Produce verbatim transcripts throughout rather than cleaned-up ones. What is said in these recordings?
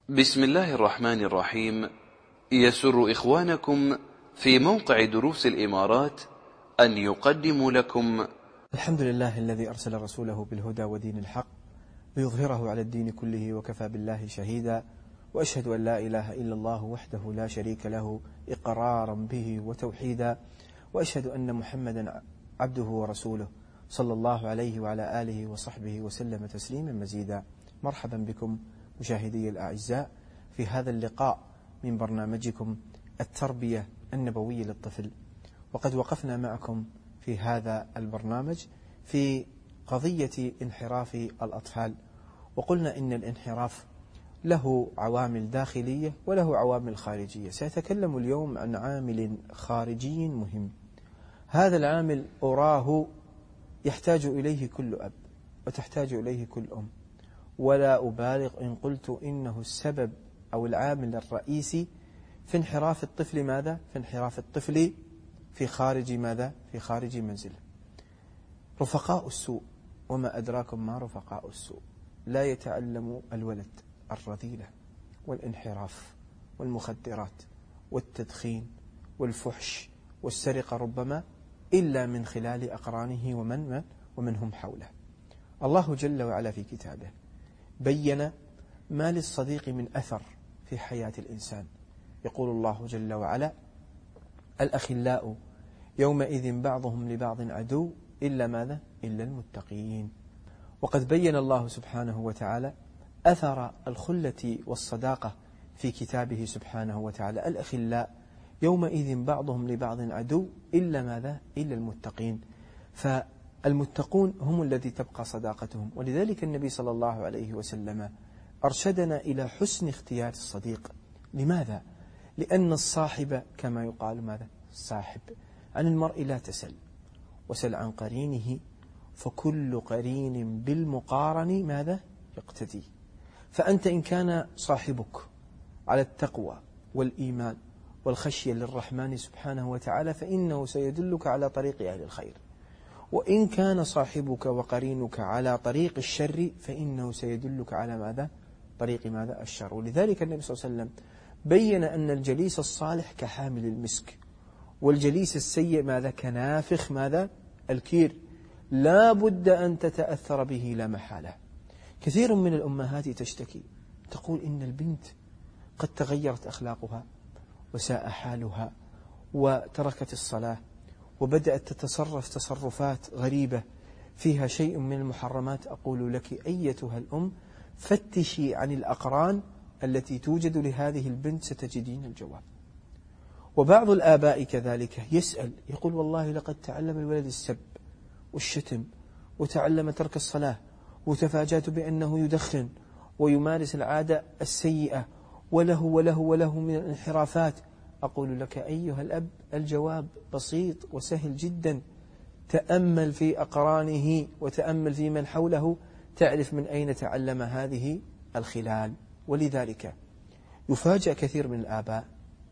بسم الله الرحمن الرحيم. يسر إخوانكم في موقع دروس الإمارات أن يقدموا لكم الحمد لله الذي أرسل رسوله بالهدى ودين الحق ليظهره على الدين كله وكفى بالله شهيدا، وأشهد أن لا إله إلا الله وحده لا شريك له إقرارا به وتوحيدا، وأشهد أن محمدا عبده ورسوله صلى الله عليه وعلى آله وصحبه وسلم تسليما مزيدا. مرحبا بكم مشاهدي الأعزاء في هذا اللقاء من برنامجكم التربية النبوية للطفل. وقد وقفنا معكم في هذا البرنامج في قضية انحراف الأطفال، وقلنا إن الانحراف له عوامل داخلية وله عوامل خارجية. سأتكلم اليوم عن عامل خارجي مهم، هذا العامل أراه يحتاج إليه كل أب وتحتاج إليه كل أم، ولا أبالغ إن قلت إنه السبب أو العامل الرئيسي في انحراف الطفل. ماذا؟ في انحراف الطفل في خارج ماذا؟ في خارج منزله. رفقاء السوء، وما أدراكم ما رفقاء السوء. لا يتعلم الولد الرذيلة والانحراف والمخدرات والتدخين والفحش والسرقة ربما إلا من خلال أقرانه ومن من ومن هم حوله. الله جل وعلا في كتابه بين ما للصديق من أثر في حياة الإنسان. يقول الله جل وعلا: الأخلاء يومئذ بعضهم لبعض عدو إلا ماذا؟ إلا المتقين. وقد بين الله سبحانه وتعالى أثر الخلة والصداقة في كتابه سبحانه وتعالى: الأخلاء يومئذ بعضهم لبعض عدو إلا ماذا؟ إلا المتقين. فالمتقون هم الذي تبقى صداقتهم. ولذلك النبي صلى الله عليه وسلم أرشدنا إلى حسن اختيار الصديق. لماذا؟ لأن الصاحب كما يقال ماذا؟ الصاحب. عن المرء لا تسل، وسل عن قرينه، فكل قرين بالمقارن ماذا؟ يقتدي. فأنت إن كان صاحبك على التقوى والإيمان والخشية للرحمن سبحانه وتعالى فإنه سيدلك على طريق أهل الخير، وإن كان صاحبك وقرينك على طريق الشر فإنه سيدلك على ماذا؟ طريق ماذا؟ الشر. ولذلك النبي صلى الله عليه وسلم بين أن الجليس الصالح كحامل المسك، والجليس السيء ماذا؟ كنافخ ماذا؟ الكير. لا بد أن تتأثر به لا محالة. كثير من الأمهات تشتكي تقول إن البنت قد تغيرت أخلاقها وساء حالها وتركت الصلاة وبدأت تتصرف تصرفات غريبة فيها شيء من المحرمات. أقول لك أيتها الأم فتشي عن الأقران التي توجد لهذه البنت ستجدين الجواب. وبعض الآباء كذلك يسأل يقول والله لقد تعلم الولد السب والشتم وتعلم ترك الصلاة، وتفاجأت بأنه يدخن ويمارس العادة السيئة وله وله وله من الانحرافات. أقول لك أيها الأب الجواب بسيط وسهل جدا. تأمل في أقرانه وتأمل في من حوله تعرف من أين تعلم هذه الخلال. ولذلك يفاجأ كثير من الآباء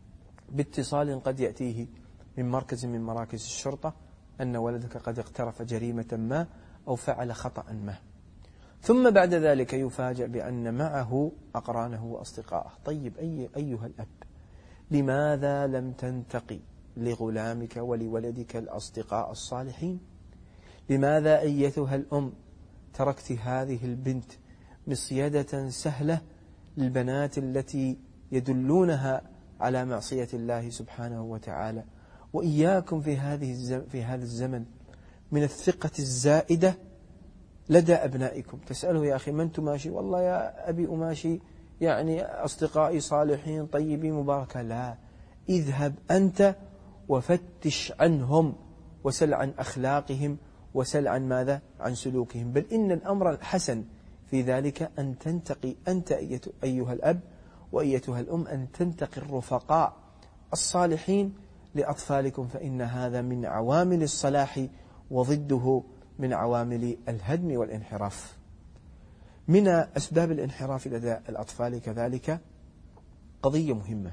باتصال قد يأتيه من مركز من مراكز الشرطة أن ولدك قد اقترف جريمة ما أو فعل خطأ ما، ثم بعد ذلك يفاجأ بأن معه أقرانه وأصدقائه. طيب أي أيها الأب، لماذا لم تنتقي لغلامك ولولدك الأصدقاء الصالحين؟ لماذا أيتها الأم تركت هذه البنت مصيدة سهلة للبنات التي يدلونها على معصية الله سبحانه وتعالى؟ وإياكم في هذه في هذا الزمن من الثقة الزائدة لدى أبنائكم. تسأله يا أخي من تماشي؟ والله يا أبي أماشي يعني أصدقائي صالحين طيبين مباركة. لا، اذهب أنت وفتش عنهم وسل عن أخلاقهم وسل عن ماذا؟ عن سلوكهم. بل إن الأمر الحسن في ذلك أن تنتقي أنت أيها الأب وأيتها الأم أن تنتقي الرفقاء الصالحين لأطفالكم، فإن هذا من عوامل الصلاح وضده من عوامل الهدم والانحراف. من أسباب الانحراف لدى الأطفال كذلك قضية مهمة،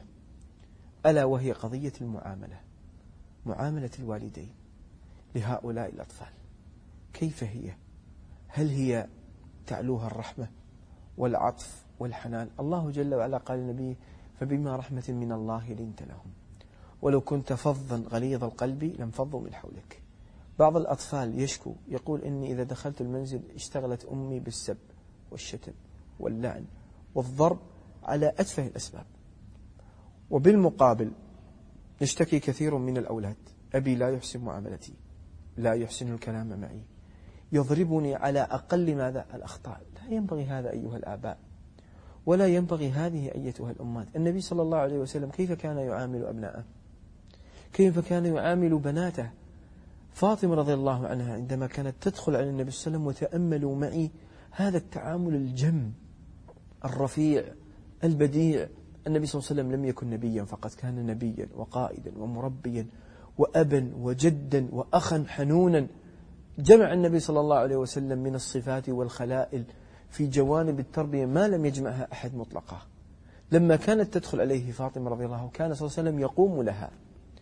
ألا وهي قضية المعاملة، معاملة الوالدين لهؤلاء الأطفال. كيف هي؟ هل هي تعلوها الرحمة والعطف والحنان. الله جل وعلا قال لنبيه: فبما رحمة من الله لنت لهم ولو كنت فظا غليظ القلب لانفضوا من حولك. بعض الأطفال يشكو يقول: إني إذا دخلت المنزل اشتغلت أمي بالسب والشتم واللعن والضرب على أتفه الأسباب. وبالمقابل يشتكي كثير من الأولاد: أبي لا يحسن معاملتي، لا يحسن الكلام معي، يضربني على أقل ماذا الأخطاء. لا ينبغي هذا أيها الآباء، ولا ينبغي هذه أيتها الأمات. النبي صلى الله عليه وسلم كيف كان يعامل أبناءه؟ كيف كان يعامل بناته؟ فاطمة رضي الله عنها عندما كانت تدخل على النبي صلى الله عليه وسلم: وتأملوا معي هذا التعامل الجم الرفيع البديع. النبي صلى الله عليه وسلم لم يكن نبيا فقط، كان نبيا وقائدا ومربيا وأبا وجدا وأخا حنونا. جمع النبي صلى الله عليه وسلم من الصفات والخلائل في جوانب التربية ما لم يجمعها أحد مطلقا. لما كانت تدخل عليه فاطمة رضي الله عنها كان صلى الله عليه وسلم يقوم لها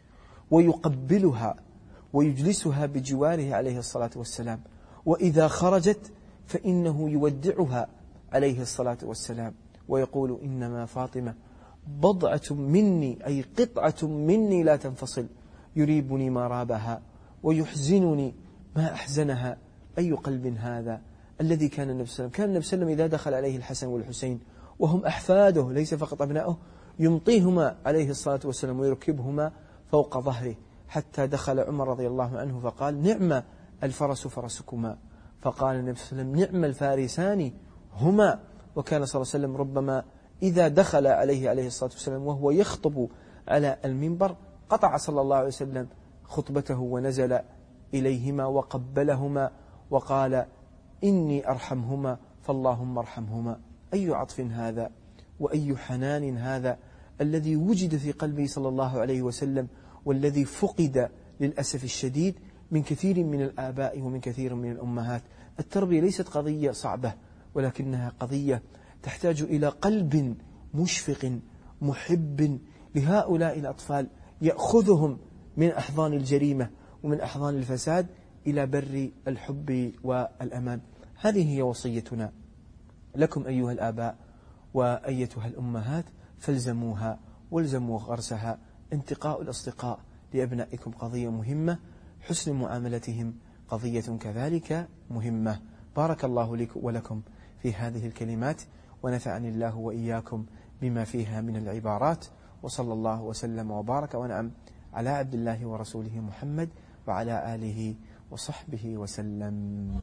ويقبلها ويجلسها بجواره عليه الصلاة والسلام، وإذا خرجت فإنه يودعها عليه الصلاة والسلام ويقول: إنما فاطمة بضعة مني، أي قطعة مني لا تنفصل، يريبني ما رابها ويحزنني ما أحزنها. أي قلب هذا الذي كان النبي صلى الله عليه وسلم. كان النبي صلى الله عليه وسلم إذا دخل عليه الحسن والحسين وهم أحفاده ليس فقط أبنائه يمطيهما عليه الصلاة والسلام ويركبهما فوق ظهره، حتى دخل عمر رضي الله عنه فقال: نعم الفرس فرسكما. فقال النبي صلى الله عليه وسلم: نعم الفارسان هما. وكان صلى الله عليه وسلم ربما إذا دخل عليه عليه الصلاة والسلام وهو يخطب على المنبر قطع صلى الله عليه وسلم خطبته ونزل إليهما وقبلهما وقال: إني أرحمهما فاللهم ارحمهما. أي عطف هذا وأي حنان هذا الذي وجد في قلبه صلى الله عليه وسلم، والذي فقد للأسف الشديد من كثير من الآباء ومن كثير من الأمهات. التربية ليست قضية صعبة، ولكنها قضية تحتاج إلى قلب مشفق محب لهؤلاء الأطفال، يأخذهم من أحضان الجريمة ومن أحضان الفساد إلى بر الحب والأمان. هذه هي وصيتنا لكم أيها الآباء وأيتها الأمهات، فالزموها والزموا غرسها. انتقاء الأصدقاء لأبنائكم قضية مهمة، حسن معاملتهم قضية كذلك مهمة. بارك الله لك ولكم في هذه الكلمات، ونفعني الله وإياكم بما فيها من العبارات، وصلى الله وسلم وبارك ونعم على عبد الله ورسوله محمد وعلى آله وصحبه وسلم.